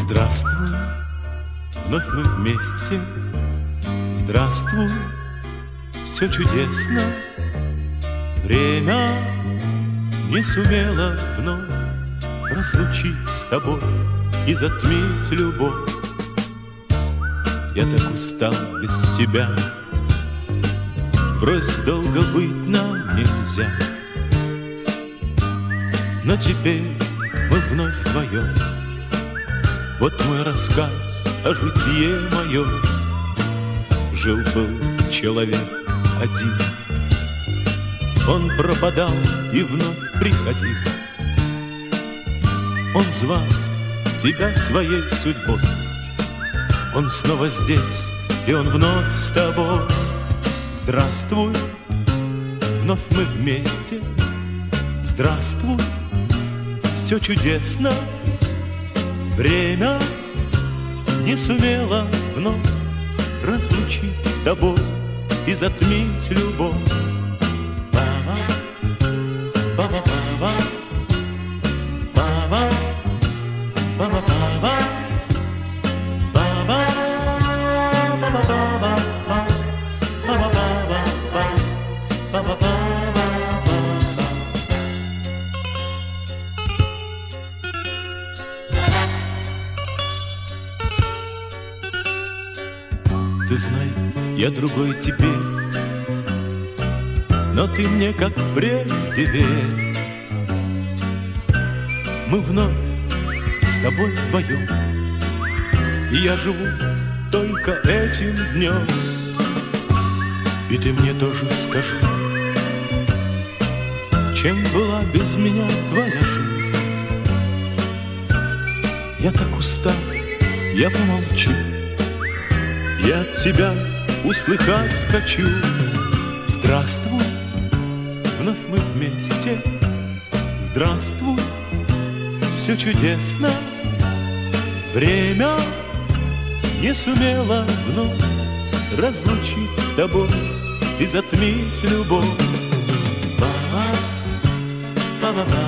Здравствуй, вновь мы вместе. Здравствуй, все чудесно. Время не сумело вновь разлучить с тобой и затмить любовь. Я так устал без тебя, врозь долго быть нам нельзя. Но теперь мы вновь вдвоем. Вот мой рассказ о житье моем. Жил-был человек один, он пропадал и вновь приходил. Он звал тебя своей судьбой. Он снова здесь, и он вновь с тобой. Здравствуй, вновь мы вместе. Здравствуй, все чудесно. Время не сумело вновь разлучить с тобой и затмить любовь. Ты знай, я другой теперь, но ты мне как прежде верь. Мы вновь с тобой вдвоем, и я живу только этим днем. И ты мне тоже скажи, чем была без меня твоя жизнь? Я так устал, я помолчу. Я от тебя услыхать хочу. Здравствуй, вновь мы вместе. Здравствуй, все чудесно. Время не сумело вновь разлучить с тобой и затмить любовь. Ба-ба, ба-ба-ба.